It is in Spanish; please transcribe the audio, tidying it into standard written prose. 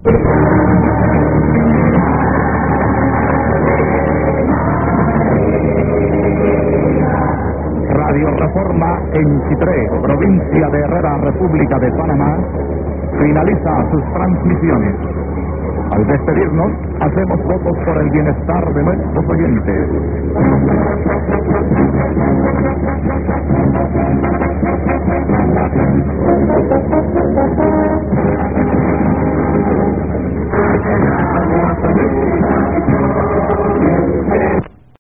Radio Reforma en Chitré, provincia de Herrera, República de Panamá, finaliza sus transmisiones. Al despedirnos, hacemos votos por el bienestar de nuestros oyentes.